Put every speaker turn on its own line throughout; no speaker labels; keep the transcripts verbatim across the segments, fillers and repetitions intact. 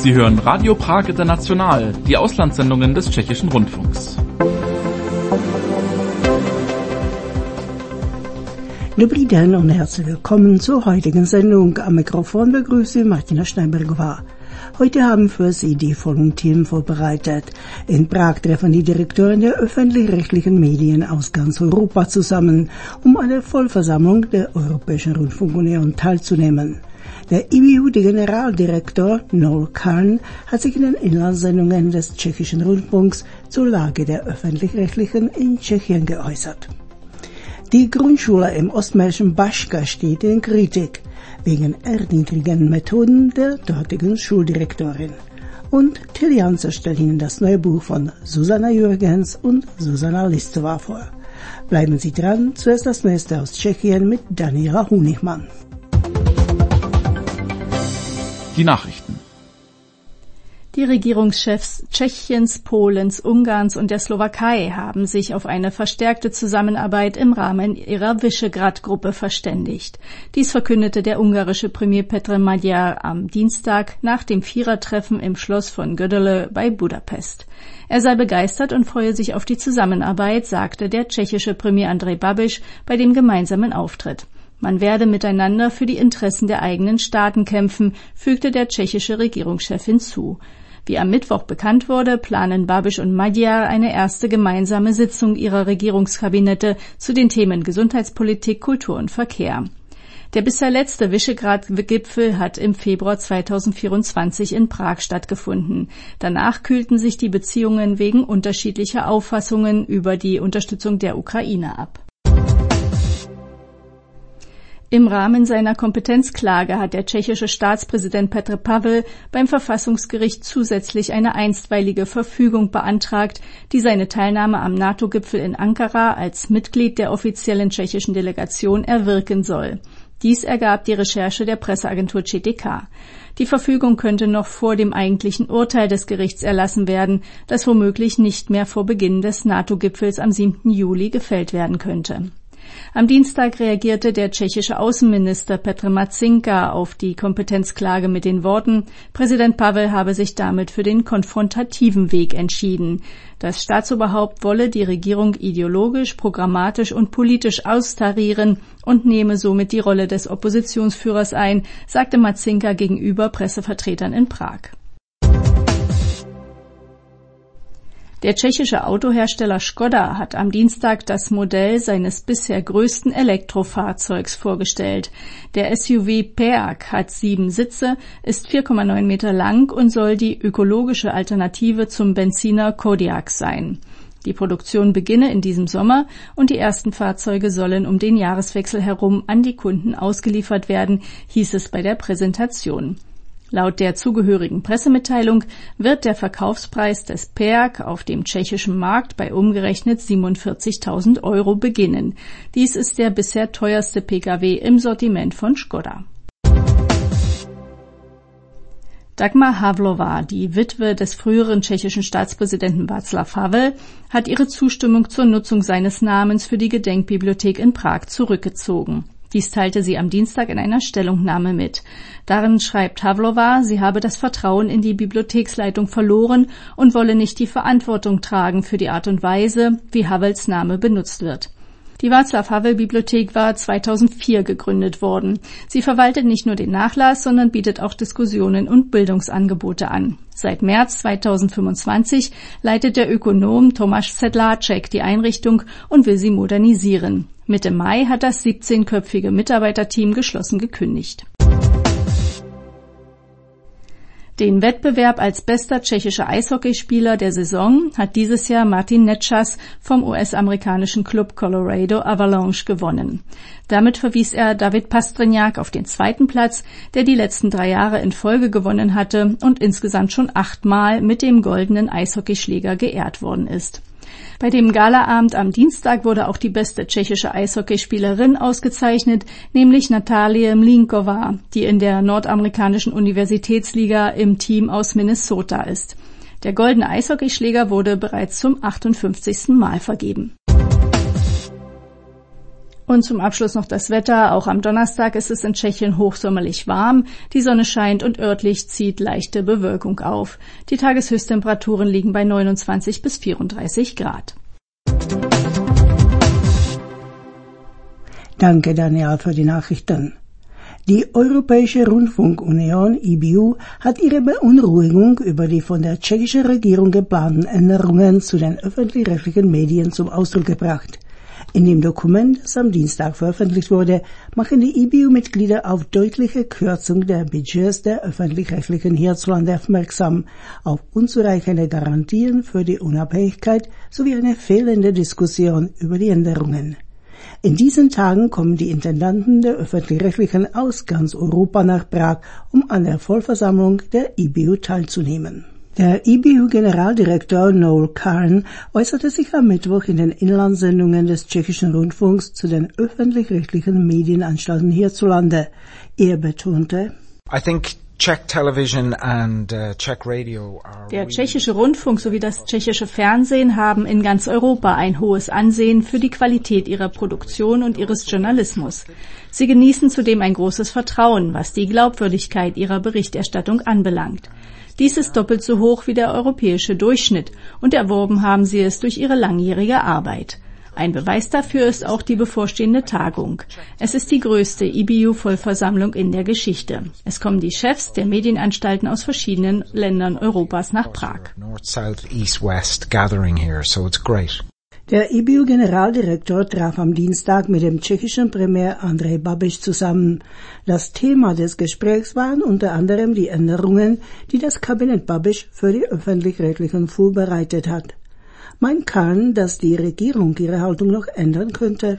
Sie hören Radio Prag International, die Auslandssendungen des Tschechischen Rundfunks.
Dobrý den und herzlich willkommen zur heutigen Sendung. Am Mikrofon begrüße Martina Schneibergová. Heute haben für Sie die folgenden Themen vorbereitet. In Prag treffen die Direktoren der öffentlich-rechtlichen Medien aus ganz Europa zusammen, um an der Vollversammlung der Europäischen Rundfunkunion teilzunehmen. Der I B U, der Generaldirektor Noel Kern, hat sich in den Inlandssendungen des Tschechischen Rundfunks zur Lage der öffentlich-rechtlichen in Tschechien geäußert. Die Grundschule im ostmährischen Baška steht in Kritik wegen erniedrigenden Methoden der dortigen Schuldirektorin. Und Till Janse stellt Ihnen das neue Buch von Susanna Jürgens und Susanna Listová vor. Bleiben Sie dran, zuerst das Neueste aus Tschechien mit Daniela Honigmann.
Die Nachrichten.
Die Regierungschefs Tschechiens, Polens, Ungarns und der Slowakei haben sich auf eine verstärkte Zusammenarbeit im Rahmen ihrer Visegrad-Gruppe verständigt. Dies verkündete der ungarische Premier Petr Magyar am Dienstag nach dem Vierertreffen im Schloss von Gödöllő bei Budapest. Er sei begeistert und freue sich auf die Zusammenarbeit, sagte der tschechische Premier Andrej Babiš bei dem gemeinsamen Auftritt. Man werde miteinander für die Interessen der eigenen Staaten kämpfen, fügte der tschechische Regierungschef hinzu. Wie am Mittwoch bekannt wurde, planen Babiš und Magyar eine erste gemeinsame Sitzung ihrer Regierungskabinette zu den Themen Gesundheitspolitik, Kultur und Verkehr. Der bisher letzte Visegrad-Gipfel hat im Februar zweitausendvierundzwanzig in Prag stattgefunden. Danach kühlten sich die Beziehungen wegen unterschiedlicher Auffassungen über die Unterstützung der Ukraine ab. Im Rahmen seiner Kompetenzklage hat der tschechische Staatspräsident Petr Pavel beim Verfassungsgericht zusätzlich eine einstweilige Verfügung beantragt, die seine Teilnahme am NATO-Gipfel in Ankara als Mitglied der offiziellen tschechischen Delegation erwirken soll. Dies ergab die Recherche der Presseagentur C T K. Die Verfügung könnte noch vor dem eigentlichen Urteil des Gerichts erlassen werden, das womöglich nicht mehr vor Beginn des NATO-Gipfels am siebten Juli gefällt werden könnte. Am Dienstag reagierte der tschechische Außenminister Petr Matsinka auf die Kompetenzklage mit den Worten, Präsident Pavel habe sich damit für den konfrontativen Weg entschieden. Das Staatsoberhaupt wolle die Regierung ideologisch, programmatisch und politisch austarieren und nehme somit die Rolle des Oppositionsführers ein, sagte Matsinka gegenüber Pressevertretern in Prag. Der tschechische Autohersteller Škoda hat am Dienstag das Modell seines bisher größten Elektrofahrzeugs vorgestellt. Der S U V Peak hat sieben Sitze, ist vier Komma neun Meter lang und soll die ökologische Alternative zum Benziner Kodiaq sein. Die Produktion beginne in diesem Sommer und die ersten Fahrzeuge sollen um den Jahreswechsel herum an die Kunden ausgeliefert werden, hieß es bei der Präsentation. Laut der zugehörigen Pressemitteilung wird der Verkaufspreis des Peak auf dem tschechischen Markt bei umgerechnet siebenundvierzigtausend Euro beginnen. Dies ist der bisher teuerste Pkw im Sortiment von Škoda. Dagmar Havlová, die Witwe des früheren tschechischen Staatspräsidenten Václav Havel, hat ihre Zustimmung zur Nutzung seines Namens für die Gedenkbibliothek in Prag zurückgezogen. Dies teilte sie am Dienstag in einer Stellungnahme mit. Darin schreibt Havlová, sie habe das Vertrauen in die Bibliotheksleitung verloren und wolle nicht die Verantwortung tragen für die Art und Weise, wie Havels Name benutzt wird. Die Václav-Havel-Bibliothek war zweitausendvier gegründet worden. Sie verwaltet nicht nur den Nachlass, sondern bietet auch Diskussionen und Bildungsangebote an. Seit März zweitausendfünfundzwanzig leitet der Ökonom Tomáš Sedláček die Einrichtung und will sie modernisieren. Mitte Mai hat das siebzehnköpfige Mitarbeiterteam geschlossen gekündigt. Den Wettbewerb als bester tschechischer Eishockeyspieler der Saison hat dieses Jahr Martin Necas vom U S-amerikanischen Club Colorado Avalanche gewonnen. Damit verwies er David Pastrňák auf den zweiten Platz, der die letzten drei Jahre in Folge gewonnen hatte und insgesamt schon achtmal mit dem goldenen Eishockeyschläger geehrt worden ist. Bei dem Galaabend am Dienstag wurde auch die beste tschechische Eishockeyspielerin ausgezeichnet, nämlich Natalie Mlíková, die in der nordamerikanischen Universitätsliga im Team aus Minnesota ist. Der goldene Eishockeyschläger wurde bereits zum achtundfünfzigsten Mal vergeben. Und zum Abschluss noch das Wetter. Auch am Donnerstag ist es in Tschechien hochsommerlich warm. Die Sonne scheint und örtlich zieht leichte Bewölkung auf. Die Tageshöchsttemperaturen liegen bei neunundzwanzig bis vierunddreißig Grad.
Danke, Daniel, für die Nachrichten. Die Europäische Rundfunkunion E B U hat ihre Beunruhigung über die von der tschechischen Regierung geplanten Änderungen zu den öffentlich-rechtlichen Medien zum Ausdruck gebracht. In dem Dokument, das am Dienstag veröffentlicht wurde, machen die E B U-Mitglieder auf deutliche Kürzung der Budgets der öffentlich-rechtlichen hierzulande aufmerksam, auf unzureichende Garantien für die Unabhängigkeit sowie eine fehlende Diskussion über die Änderungen. In diesen Tagen kommen die Intendanten der öffentlich-rechtlichen aus ganz Europa nach Prag, um an der Vollversammlung der E B U teilzunehmen. Der E B U-Generaldirektor Noel Kern äußerte sich am Mittwoch in den Inlandssendungen des tschechischen Rundfunks zu den öffentlich-rechtlichen Medienanstalten hierzulande. Er betonte,
I think Czech television and uh, Czech radio are
Der tschechische Rundfunk sowie das tschechische Fernsehen haben in ganz Europa ein hohes Ansehen für die Qualität ihrer Produktion und ihres Journalismus. Sie genießen zudem ein großes Vertrauen, was die Glaubwürdigkeit ihrer Berichterstattung anbelangt. Dies ist doppelt so hoch wie der europäische Durchschnitt und erworben haben sie es durch ihre langjährige Arbeit. Ein Beweis dafür ist auch die bevorstehende Tagung. Es ist die größte E B U-Vollversammlung in der Geschichte. Es kommen die Chefs der Medienanstalten aus verschiedenen Ländern Europas nach Prag.
North, South, East, West gathering here, so it's great.
Der E B U-Generaldirektor traf am Dienstag mit dem tschechischen Premier Andrej Babiš zusammen. Das Thema des Gesprächs waren unter anderem die Änderungen, die das Kabinett Babiš für die öffentlich-rechtlichen vorbereitet hat. Meint Kern, dass die Regierung ihre Haltung noch ändern könnte?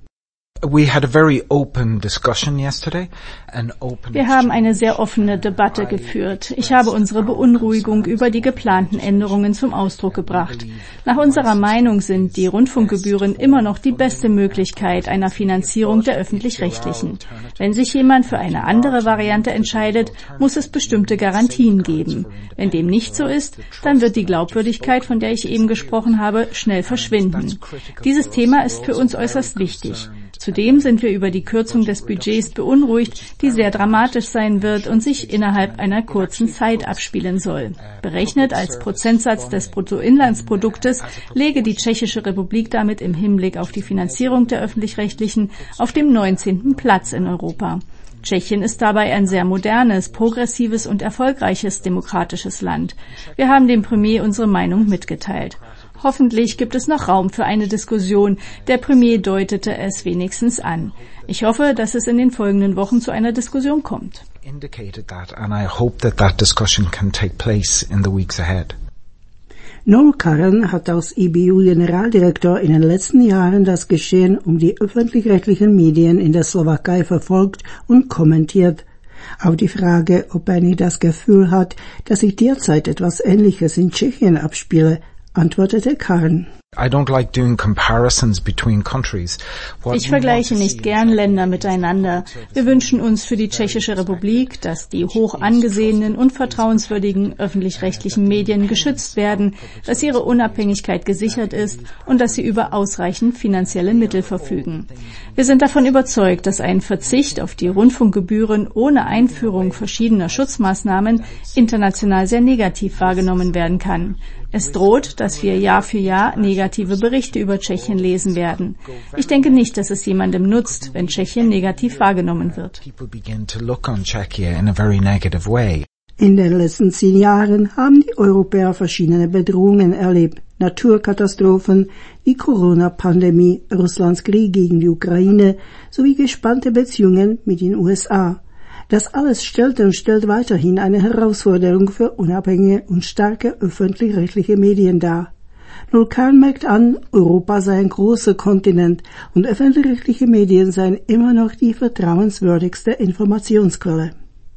We had a very open discussion yesterday. An open
Wir haben eine sehr offene Debatte geführt. Ich habe unsere Beunruhigung über die geplanten Änderungen zum Ausdruck gebracht. Nach unserer Meinung sind die Rundfunkgebühren immer noch die beste Möglichkeit einer Finanzierung der Öffentlich-Rechtlichen. Wenn sich jemand für eine andere Variante entscheidet, muss es bestimmte Garantien geben. Wenn dem nicht so ist, dann wird die Glaubwürdigkeit, von der ich eben gesprochen habe, schnell verschwinden. Dieses Thema ist für uns äußerst wichtig. Zudem sind wir über die Kürzung des Budgets beunruhigt, die sehr dramatisch sein wird und sich innerhalb einer kurzen Zeit abspielen soll. Berechnet als Prozentsatz des Bruttoinlandsproduktes lege die Tschechische Republik damit im Hinblick auf die Finanzierung der Öffentlich-Rechtlichen auf dem neunzehnten Platz in Europa. Tschechien ist dabei ein sehr modernes, progressives und erfolgreiches demokratisches Land. Wir haben dem Premier unsere Meinung mitgeteilt. Hoffentlich gibt es noch Raum für eine Diskussion. Der Premier deutete es wenigstens an. Ich hoffe, dass es in den folgenden Wochen zu einer Diskussion kommt.
indicated that, and I hope that that discussion can take place in the weeks ahead.
Noel Kern hat als E B U-Generaldirektor in den letzten Jahren das Geschehen um die öffentlich-rechtlichen Medien in der Slowakei verfolgt und kommentiert. Auf die Frage, ob er nicht das Gefühl hat, dass sich derzeit etwas Ähnliches in Tschechien abspiele, antwortete Kern.
I don't like doing comparisons between countries.
Ich vergleiche nicht gern Länder miteinander. Wir wünschen uns für die Tschechische Republik, dass die hoch angesehenen und vertrauenswürdigen öffentlich-rechtlichen Medien geschützt werden, dass ihre Unabhängigkeit gesichert ist und dass sie über ausreichend finanzielle Mittel verfügen. Wir sind davon überzeugt, dass ein Verzicht auf die Rundfunkgebühren ohne Einführung verschiedener Schutzmaßnahmen international sehr negativ wahrgenommen werden kann. Es droht, dass wir Jahr für Jahr negative Berichte über Tschechien lesen werden. Ich denke nicht, dass es jemandem nutzt, wenn Tschechien negativ wahrgenommen wird.
In den letzten zehn Jahren haben die Europäer verschiedene Bedrohungen erlebt. Naturkatastrophen, die Corona-Pandemie, Russlands Krieg gegen die Ukraine sowie gespannte Beziehungen mit den U S A. Das alles stellt und stellt weiterhin eine Herausforderung für unabhängige und starke öffentlich-rechtliche Medien dar. Noel Kern merkt an, Europa sei ein großer Kontinent und öffentlich-rechtliche Medien seien immer noch die vertrauenswürdigste Informationsquelle.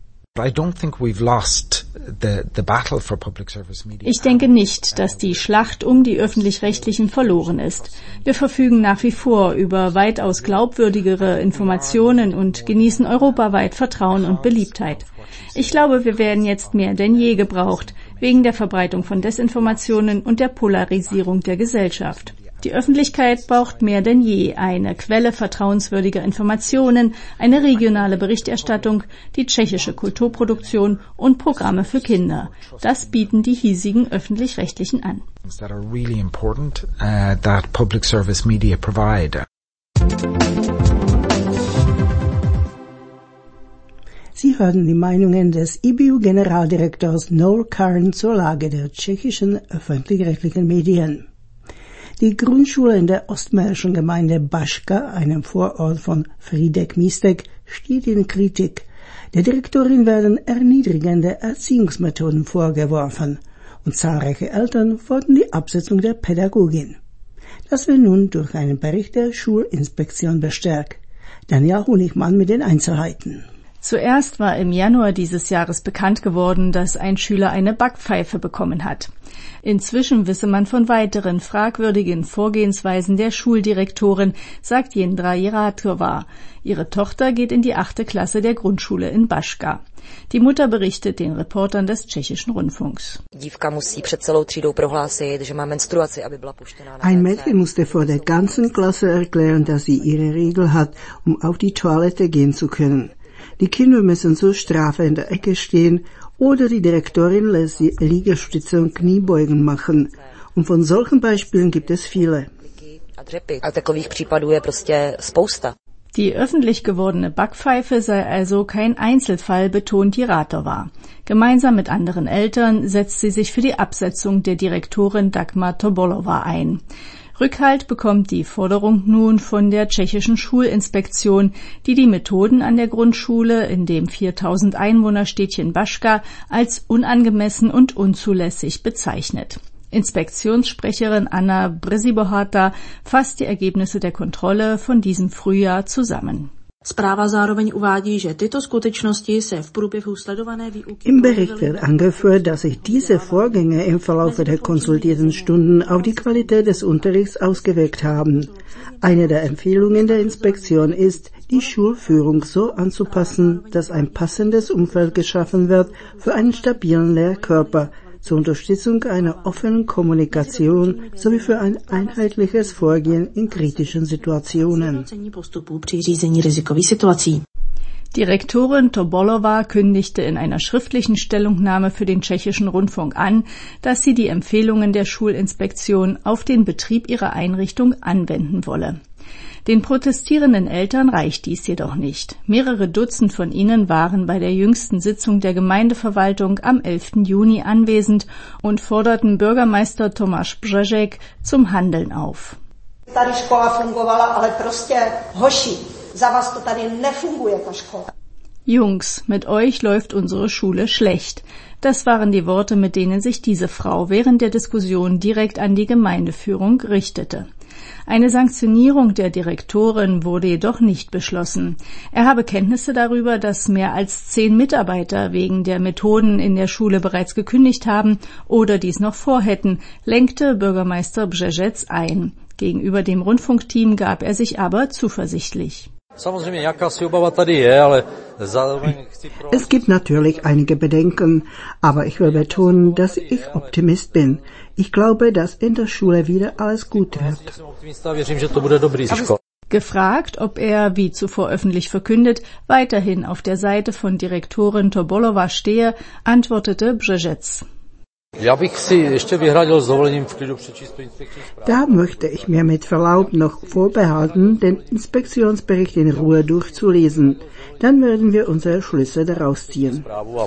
Ich denke nicht, dass die Schlacht um die Öffentlich-Rechtlichen verloren ist. Wir verfügen nach wie vor über weitaus glaubwürdigere Informationen und genießen europaweit Vertrauen und Beliebtheit. Ich glaube, wir werden jetzt mehr denn je gebraucht, wegen der Verbreitung von Desinformationen und der Polarisierung der Gesellschaft. Die Öffentlichkeit braucht mehr denn je eine Quelle vertrauenswürdiger Informationen, eine regionale Berichterstattung, die tschechische Kulturproduktion und Programme für Kinder. Das bieten die hiesigen Öffentlich-Rechtlichen an.
That are really important, uh, that public service media provide.
Sie hören die Meinungen des I B U-Generaldirektors Noel Curran zur Lage der tschechischen öffentlich-rechtlichen Medien. Die Grundschule in der ostmährischen Gemeinde Baška, einem Vorort von Frýdek-Místek, steht in Kritik. Der Direktorin werden erniedrigende Erziehungsmethoden vorgeworfen und zahlreiche Eltern fordern die Absetzung der Pädagogin. Das wird nun durch einen Bericht der Schulinspektion bestärkt. Daniel Honigmann mit den Einzelheiten.
Zuerst war im Januar dieses Jahres bekannt geworden, dass ein Schüler eine Backpfeife bekommen hat. Inzwischen wisse man von weiteren fragwürdigen Vorgehensweisen der Schuldirektorin, sagt Jindra Jiratova. Ihre Tochter geht in die achte Klasse der Grundschule in Baška. Die Mutter berichtet den Reportern des tschechischen Rundfunks.
Ein Mädchen musste vor der ganzen Klasse erklären, dass sie ihre Regel hat, um auf die Toilette gehen zu können. Die Kinder müssen zur Strafe in der Ecke stehen oder die Direktorin lässt sie Liegestütze und Kniebeugen machen. Und von solchen Beispielen gibt es viele. Die öffentlich gewordene Backpfeife sei also kein Einzelfall, betont Jiratova. Gemeinsam mit anderen Eltern setzt sie sich für die Absetzung der Direktorin Dagmar Tobolova ein. Rückhalt bekommt die Forderung nun von der tschechischen Schulinspektion, die die Methoden an der Grundschule in dem viertausend Einwohnerstädtchen Baška als unangemessen und unzulässig bezeichnet. Inspektionssprecherin Anna Brzibohata fasst die Ergebnisse der Kontrolle von diesem Frühjahr zusammen. Im Bericht wird angeführt, dass sich diese Vorgänge im Verlauf der konsultierten Stunden auf die Qualität des Unterrichts ausgewirkt haben. Eine der Empfehlungen der Inspektion ist, die Schulführung so anzupassen, dass ein passendes Umfeld geschaffen wird für einen stabilen Lehrkörper, zur Unterstützung einer offenen Kommunikation sowie für ein einheitliches Vorgehen in kritischen Situationen.
Direktorin Tobolova kündigte in einer schriftlichen Stellungnahme für den tschechischen Rundfunk an, dass sie die Empfehlungen der Schulinspektion auf den Betrieb ihrer Einrichtung anwenden wolle. Den protestierenden Eltern reicht dies jedoch nicht. Mehrere Dutzend von ihnen waren bei der jüngsten Sitzung der Gemeindeverwaltung am elften Juni anwesend und forderten Bürgermeister Tomáš Břežek zum Handeln auf. Jungs, mit euch läuft unsere Schule schlecht. Das waren die Worte, mit denen sich diese Frau während der Diskussion direkt an die Gemeindeführung richtete. Eine Sanktionierung der Direktorin wurde jedoch nicht beschlossen. Er habe Kenntnisse darüber, dass mehr als zehn Mitarbeiter wegen der Methoden in der Schule bereits gekündigt haben oder dies noch vorhätten, lenkte Bürgermeister Břežec ein. Gegenüber dem Rundfunkteam gab er sich aber zuversichtlich.
Es gibt natürlich einige Bedenken, aber ich will betonen, dass ich Optimist bin. Ich glaube, dass in der Schule wieder alles gut wird.
Gefragt, ob er, wie zuvor öffentlich verkündet, weiterhin auf der Seite von Direktorin Tobolova stehe, antwortete Břežec.
Da möchte ich mir mit Verlaub noch vorbehalten, den Inspektionsbericht in Ruhe durchzulesen. Dann werden wir unsere Schlüsse daraus ziehen.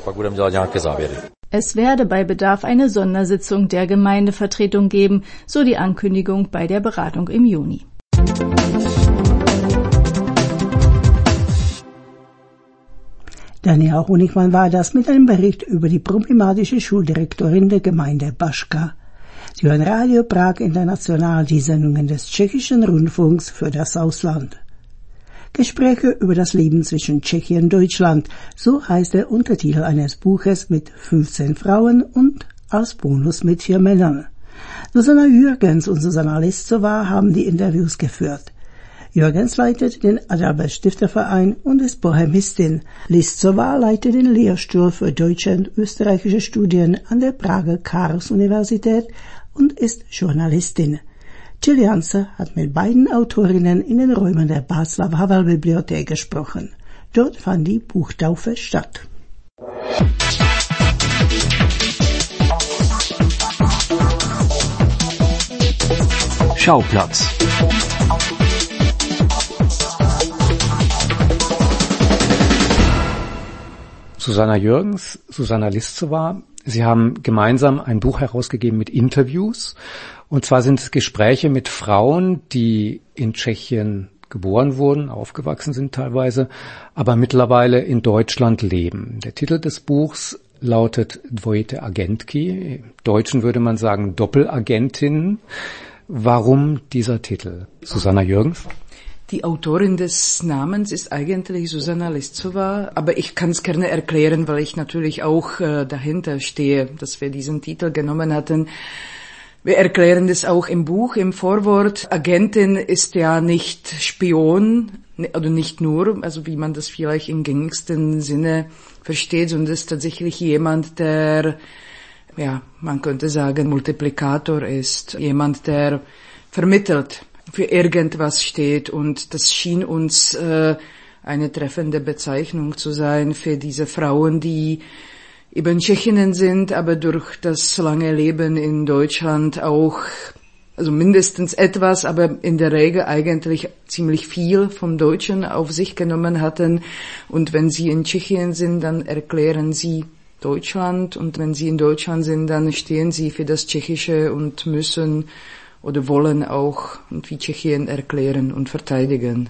Es werde bei Bedarf eine Sondersitzung der Gemeindevertretung geben, so die Ankündigung bei der Beratung im Juni.
Daniel Honigmann war das mit einem Bericht über die problematische Schuldirektorin der Gemeinde Baška. Sie hören Radio Prag International, die Sendungen des tschechischen Rundfunks für das Ausland. Gespräche über das Leben zwischen Tschechien und Deutschland, so heißt der Untertitel eines Buches mit fünfzehn Frauen und als Bonus mit vier Männern. Susanna Jürgens und Susanna Listzova haben die Interviews geführt. Jürgens leitet den Adalbert Stifterverein und ist Bohemistin. Listzova leitet den Lehrstuhl für deutsche und österreichische Studien an der Prager Karls-Universität und ist Journalistin. Chilianza hat mit beiden Autorinnen in den Räumen der Václav Havel Bibliothek gesprochen. Dort fand die Buchtaufe statt.
Schauplatz. Susanna Jürgens, Susanna Liszowa, Sie haben gemeinsam ein Buch herausgegeben mit Interviews. Und zwar sind es Gespräche mit Frauen, die in Tschechien geboren wurden, aufgewachsen sind teilweise, aber mittlerweile in Deutschland leben. Der Titel des Buchs lautet Dvojité agentky. Im Deutschen würde man sagen Doppelagentin. Warum dieser Titel? Susanna Jürgens?
Die Autorin des Namens ist eigentlich Susanna Liszowa, aber ich kann es gerne erklären, weil ich natürlich auch äh, dahinter stehe, dass wir diesen Titel genommen hatten. Wir erklären das auch im Buch, im Vorwort. Agentin ist ja nicht Spion, oder nicht nur, also wie man das vielleicht im gängigsten Sinne versteht, sondern ist tatsächlich jemand, der, ja, man könnte sagen, Multiplikator ist, jemand, der vermittelt, für irgendwas steht, und das schien uns äh, eine treffende Bezeichnung zu sein für diese Frauen, die eben Tschechinnen sind, aber durch das lange Leben in Deutschland auch, also mindestens etwas, aber in der Regel eigentlich ziemlich viel vom Deutschen auf sich genommen hatten. Und wenn sie in Tschechien sind, dann erklären sie Deutschland, und wenn sie in Deutschland sind, dann stehen sie für das Tschechische und müssen oder wollen auch wie Tschechien erklären und verteidigen.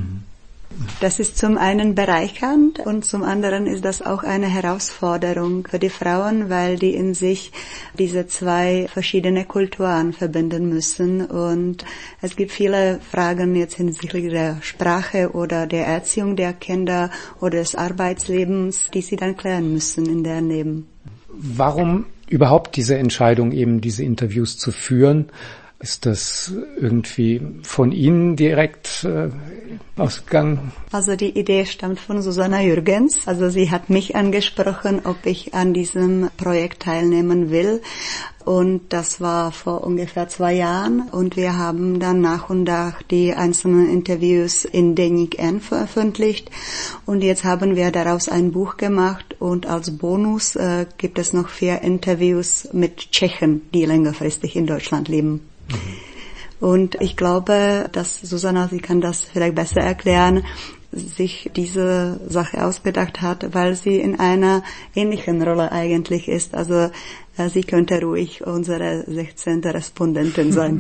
Das ist zum einen bereichernd und zum anderen ist das auch eine Herausforderung für die Frauen, weil die in sich diese zwei verschiedene Kulturen verbinden müssen. Und es gibt viele Fragen jetzt hinsichtlich der Sprache oder der Erziehung der Kinder oder des Arbeitslebens, die sie dann klären müssen in deren Leben.
Warum überhaupt diese Entscheidung, eben diese Interviews zu führen? Ist das irgendwie von Ihnen direkt äh, ausgegangen?
Also die Idee stammt von Susanna Jürgens. Also sie hat mich angesprochen, ob ich an diesem Projekt teilnehmen will. Und das war vor ungefähr zwei Jahren. Und wir haben dann nach und nach die einzelnen Interviews in Deník N veröffentlicht. Und jetzt haben wir daraus ein Buch gemacht. Und als Bonus äh, gibt es noch vier Interviews mit Tschechen, die längerfristig in Deutschland leben. Und ich glaube, dass Susanna, sie kann das vielleicht besser erklären, sich diese Sache ausgedacht hat, weil sie in einer ähnlichen Rolle eigentlich ist. Also äh, sie könnte ruhig unsere sechzehnte Respondentin sein.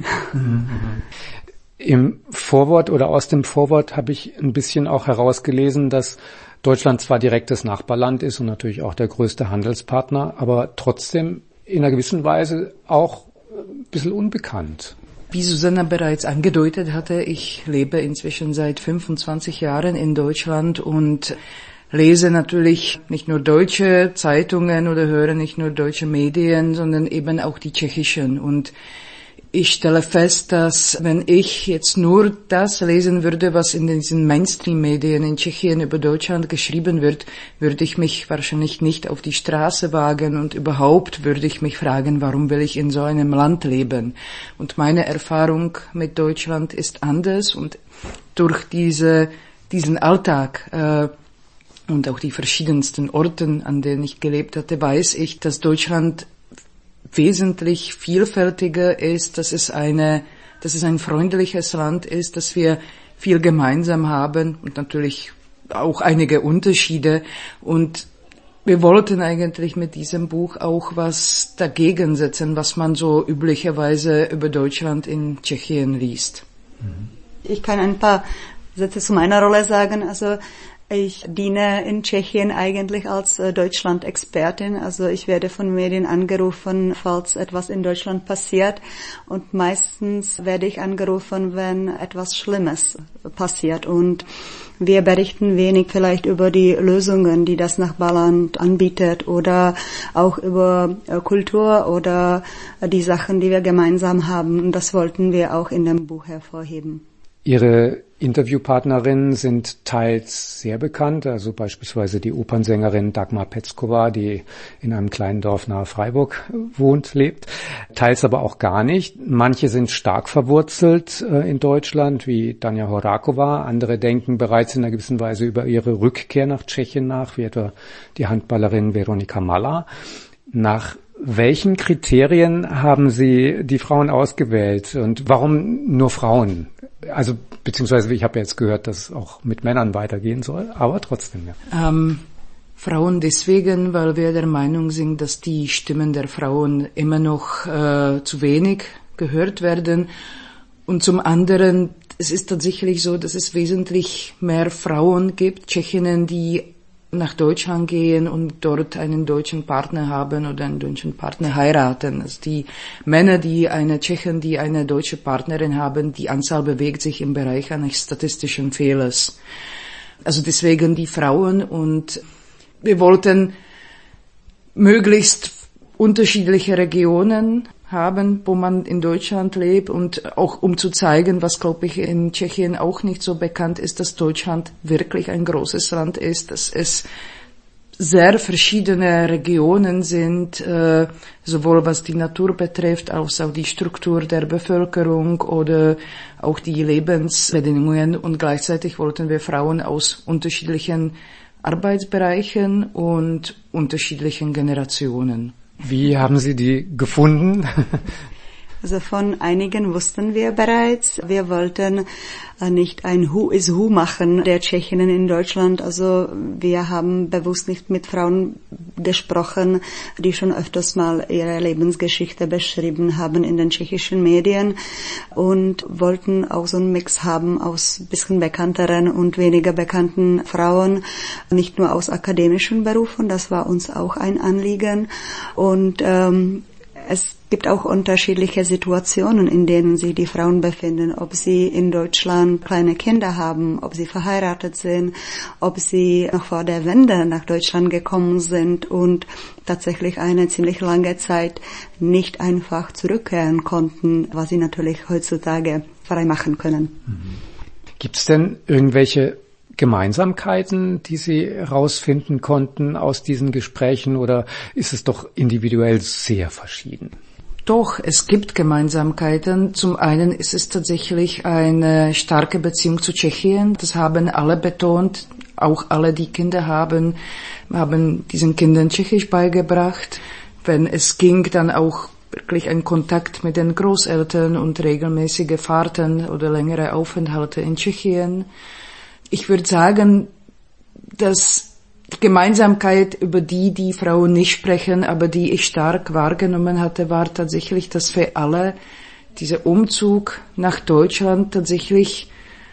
Im Vorwort oder aus dem Vorwort habe ich ein bisschen auch herausgelesen, dass Deutschland zwar direktes Nachbarland ist und natürlich auch der größte Handelspartner, aber trotzdem in einer gewissen Weise auch ein bisschen unbekannt.
Wie Susanna bereits angedeutet hatte, ich lebe inzwischen seit fünfundzwanzig Jahren in Deutschland und lese natürlich nicht nur deutsche Zeitungen oder höre nicht nur deutsche Medien, sondern eben auch die tschechischen. Und ich stelle fest, dass wenn ich jetzt nur das lesen würde, was in diesen Mainstream-Medien in Tschechien über Deutschland geschrieben wird, würde ich mich wahrscheinlich nicht auf die Straße wagen und überhaupt würde ich mich fragen, warum will ich in so einem Land leben? Und meine Erfahrung mit Deutschland ist anders und durch diese, diesen Alltag äh, und auch die verschiedensten Orten, an denen ich gelebt hatte, weiß ich, dass Deutschland wesentlich vielfältiger ist, dass es eine, dass es ein freundliches Land ist, dass wir viel gemeinsam haben und natürlich auch einige Unterschiede. Und wir wollten eigentlich mit diesem Buch auch was dagegen setzen, was man so üblicherweise über Deutschland in Tschechien liest.
Ich kann ein paar Sätze zu meiner Rolle sagen. Also ich diene in Tschechien eigentlich als äh, Deutschland-Expertin. Also ich werde von Medien angerufen, falls etwas in Deutschland passiert. Und meistens werde ich angerufen, wenn etwas Schlimmes passiert. Und wir berichten wenig vielleicht über die Lösungen, die das Nachbarland anbietet oder auch über äh, Kultur oder äh, die Sachen, die wir gemeinsam haben. Und das wollten wir auch in dem Buch hervorheben.
Ihre Interviewpartnerinnen sind teils sehr bekannt, also beispielsweise die Opernsängerin Dagmar Petzkova, die in einem kleinen Dorf nahe Freiburg wohnt, lebt, teils aber auch gar nicht. Manche sind stark verwurzelt äh, in Deutschland, wie Danja Horáková. Andere denken bereits in einer gewissen Weise über ihre Rückkehr nach Tschechien nach, wie etwa die Handballerin Veronika Malla. Nach welchen Kriterien haben Sie die Frauen ausgewählt und warum nur Frauen? Also beziehungsweise ich habe jetzt gehört, dass es auch mit Männern weitergehen soll, aber trotzdem. Ja.
Ähm, Frauen deswegen, weil wir der Meinung sind, dass die Stimmen der Frauen immer noch äh, zu wenig gehört werden. Und zum anderen, es ist tatsächlich so, dass es wesentlich mehr Frauen gibt, Tschechinnen, die nach Deutschland gehen und dort einen deutschen Partner haben oder einen deutschen Partner heiraten. Also die Männer, die eine Tschechin, die eine deutsche Partnerin haben, die Anzahl bewegt sich im Bereich eines statistischen Fehlers. Also deswegen die Frauen, und wir wollten möglichst unterschiedliche Regionen haben, wo man in Deutschland lebt, und auch um zu zeigen, was glaube ich in Tschechien auch nicht so bekannt ist, dass Deutschland wirklich ein großes Land ist, dass es sehr verschiedene Regionen sind, äh, sowohl was die Natur betrifft, als auch die Struktur der Bevölkerung oder auch die Lebensbedingungen, und gleichzeitig wollten wir Frauen aus unterschiedlichen Arbeitsbereichen und unterschiedlichen Generationen.
Wie haben Sie die gefunden?
Also von einigen wussten wir bereits. Wir wollten nicht ein Who is Who machen der Tschechinnen in Deutschland. Also wir haben bewusst nicht mit Frauen gesprochen, die schon öfters mal ihre Lebensgeschichte beschrieben haben in den tschechischen Medien, und wollten auch so einen Mix haben aus bisschen bekannteren und weniger bekannten Frauen, nicht nur aus akademischen Berufen. Das war uns auch ein Anliegen. Und ähm, es gibt auch unterschiedliche Situationen, in denen sich die Frauen befinden, ob sie in Deutschland kleine Kinder haben, ob sie verheiratet sind, ob sie noch vor der Wende nach Deutschland gekommen sind und tatsächlich eine ziemlich lange Zeit nicht einfach zurückkehren konnten, was sie natürlich heutzutage frei machen können.
Gibt es denn irgendwelche Gemeinsamkeiten, die Sie herausfinden konnten aus diesen Gesprächen, oder ist es doch individuell sehr verschieden?
Doch, es gibt Gemeinsamkeiten. Zum einen ist es tatsächlich eine starke Beziehung zu Tschechien. Das haben alle betont. Auch alle, die Kinder haben, haben diesen Kindern Tschechisch beigebracht. Wenn es ging, dann auch wirklich ein Kontakt mit den Großeltern und regelmäßige Fahrten oder längere Aufenthalte in Tschechien. Ich würde sagen, dass die Gemeinsamkeit, über die die Frauen nicht sprechen, aber die ich stark wahrgenommen hatte, war tatsächlich, dass für alle dieser Umzug nach Deutschland tatsächlich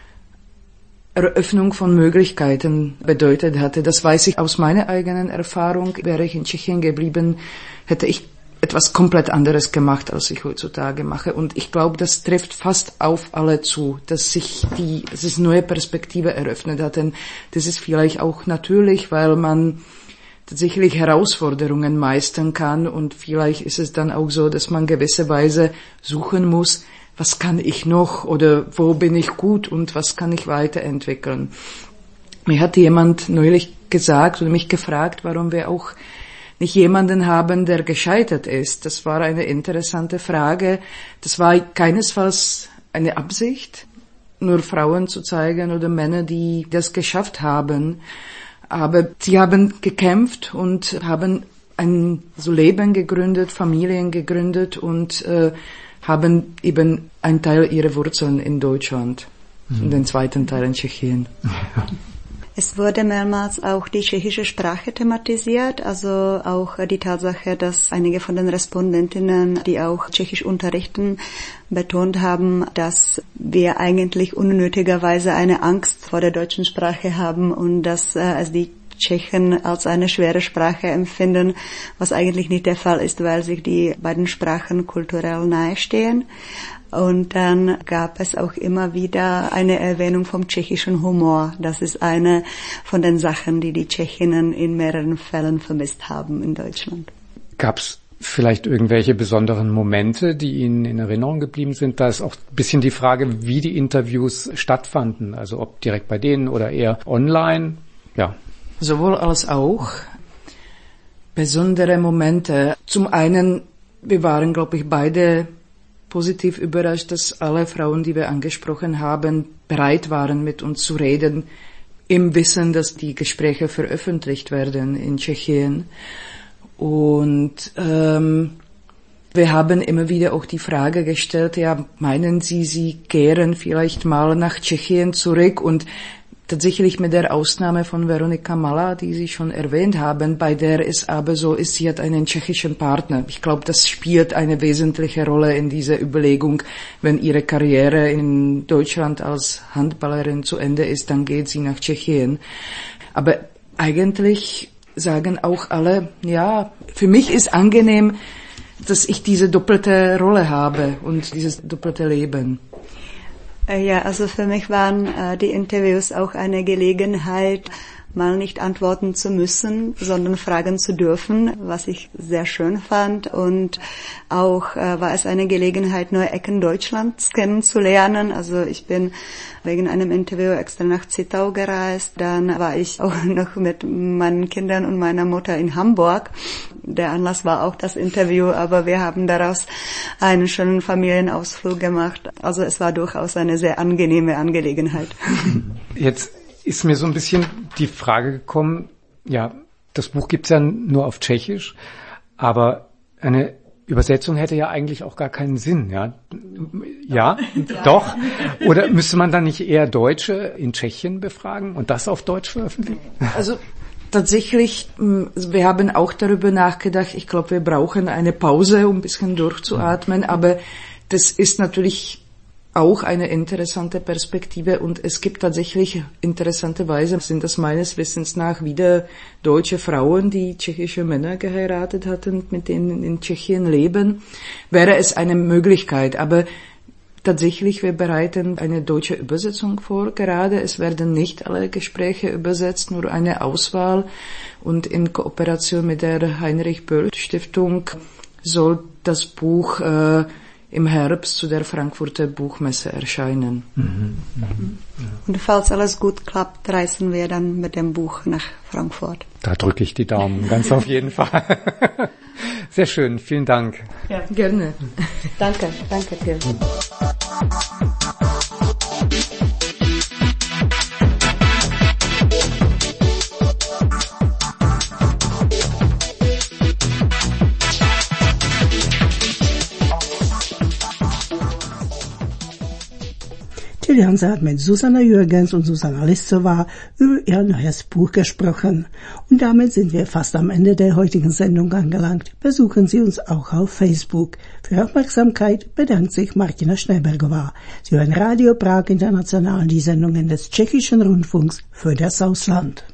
Eröffnung von Möglichkeiten bedeutet hatte. Das weiß ich aus meiner eigenen Erfahrung. Wäre ich in Tschechien geblieben, hätte ich etwas komplett anderes gemacht, als ich heutzutage mache. Und ich glaube, das trifft fast auf alle zu, dass sich die, dass es neue Perspektive eröffnet hat. Denn das ist vielleicht auch natürlich, weil man tatsächlich Herausforderungen meistern kann, und vielleicht ist es dann auch so, dass man gewisserweise suchen muss, was kann ich noch oder wo bin ich gut und was kann ich weiterentwickeln. Mir hat jemand neulich gesagt oder mich gefragt, warum wir auch nicht jemanden haben, der gescheitert ist. Das war eine interessante Frage. Das war keinesfalls eine Absicht, nur Frauen zu zeigen oder Männer, die das geschafft haben. Aber sie haben gekämpft und haben ein so Leben gegründet, Familien gegründet und äh, haben eben einen Teil ihrer Wurzeln in Deutschland mhm. und den zweiten Teil in Tschechien.
Ja.
Es wurde mehrmals auch die tschechische Sprache thematisiert, also auch die Tatsache, dass einige von den Respondentinnen, die auch Tschechisch unterrichten, betont haben, dass wir eigentlich unnötigerweise eine Angst vor der deutschen Sprache haben und dass äh, es die Tschechen als eine schwere Sprache empfinden, was eigentlich nicht der Fall ist, weil sich die beiden Sprachen kulturell nahestehen. Und dann gab es auch immer wieder eine Erwähnung vom tschechischen Humor. Das ist eine von den Sachen, die die Tschechinnen in mehreren Fällen vermisst haben in Deutschland.
Gab es vielleicht irgendwelche besonderen Momente, die Ihnen in Erinnerung geblieben sind? Da ist auch ein bisschen die Frage, wie die Interviews stattfanden, also ob direkt bei denen oder eher online. Ja.
Sowohl als auch. Besondere Momente. Zum einen, wir waren, glaube ich, beide positiv überrascht, dass alle Frauen, die wir angesprochen haben, bereit waren, mit uns zu reden, im Wissen, dass die Gespräche veröffentlicht werden in Tschechien. Und ähm, wir haben immer wieder auch die Frage gestellt, ja, meinen Sie, Sie kehren vielleicht mal nach Tschechien zurück? Und tatsächlich mit der Ausnahme von Veronika Mala, die Sie schon erwähnt haben, bei der es aber so ist, sie hat einen tschechischen Partner. Ich glaube, das spielt eine wesentliche Rolle in dieser Überlegung. Wenn ihre Karriere in Deutschland als Handballerin zu Ende ist, dann geht sie nach Tschechien. Aber eigentlich sagen auch alle, ja, für mich ist angenehm, dass ich diese doppelte Rolle habe und dieses doppelte Leben.
Ja, also für mich waren äh, die Interviews auch eine Gelegenheit, mal nicht antworten zu müssen, sondern fragen zu dürfen, was ich sehr schön fand. Und auch äh, war es eine Gelegenheit, neue Ecken Deutschlands kennenzulernen. Also ich bin wegen einem Interview extra nach Zittau gereist. Dann war ich auch noch mit meinen Kindern und meiner Mutter in Hamburg. Der Anlass war auch das Interview, aber wir haben daraus einen schönen Familienausflug gemacht. Also es war durchaus eine sehr angenehme Angelegenheit.
Jetzt ist mir so ein bisschen die Frage gekommen, ja, das Buch gibt's ja nur auf Tschechisch, aber eine Übersetzung hätte ja eigentlich auch gar keinen Sinn, ja. Ja, ja. Doch. Oder müsste man dann nicht eher Deutsche in Tschechien befragen und das auf Deutsch veröffentlichen?
Also tatsächlich, wir haben auch darüber nachgedacht. Ich glaube, wir brauchen eine Pause, um ein bisschen durchzuatmen, aber das ist natürlich auch eine interessante Perspektive und es gibt tatsächlich interessanterweise, sind das meines Wissens nach wieder deutsche Frauen, die tschechische Männer geheiratet hatten, mit denen in Tschechien leben, wäre es eine Möglichkeit, aber tatsächlich, wir bereiten eine deutsche Übersetzung vor gerade, es werden nicht alle Gespräche übersetzt, nur eine Auswahl und in Kooperation mit der Heinrich-Böll-Stiftung soll das Buch äh, im Herbst zu der Frankfurter Buchmesse erscheinen. Mhm.
Mhm. Und falls alles gut klappt, reisen wir dann mit dem Buch nach Frankfurt.
Da drücke ich die Daumen, ganz auf jeden Fall. Sehr schön, vielen Dank.
Ja, gerne.
Danke, danke dir.
Till Hanse hat mit Susanna Jürgens und Susanna Liszowa über ihr neues Buch gesprochen. Und damit sind wir fast am Ende der heutigen Sendung angelangt. Besuchen Sie uns auch auf Facebook. Für Aufmerksamkeit bedankt sich Martina Schneibergová. Sie hören Radio Prag International, die Sendungen des Tschechischen Rundfunks für das Ausland.